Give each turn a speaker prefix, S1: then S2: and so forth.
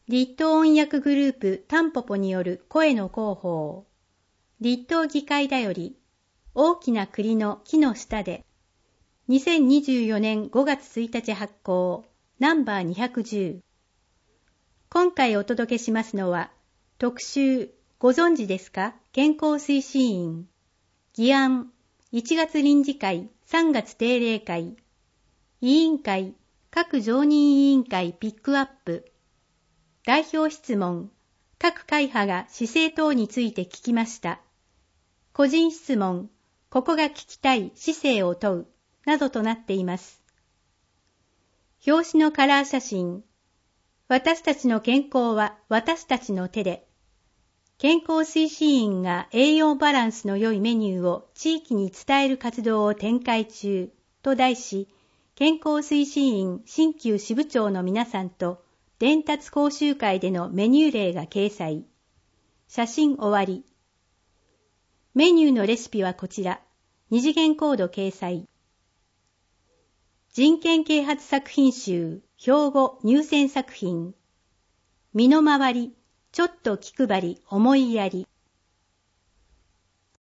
S1: 立東音訳グループタンポポによる声の広報。立東議会だより、大きな栗の木の下で、2024年5月1日発行、ナンバー210。今回お届けしますのは、特集、ご存知ですか？健康推進員。議案、1月臨時会、3月定例会。委員会、各常任委員会ピックアップ。代表質問、各会派が姿勢等について聞きました。個人質問、ここが聞きたい姿勢を問う、などとなっています。表紙のカラー写真、私たちの健康は私たちの手で、健康推進員が栄養バランスの良いメニューを地域に伝える活動を展開中と題し、健康推進員新旧支部長の皆さんと伝達講習会でのメニュー例が掲載。写真終わり。メニューのレシピはこちら。二次元コード掲載。人権啓発作品集、標語入選作品。身の回り、ちょっと気配り、思いやり。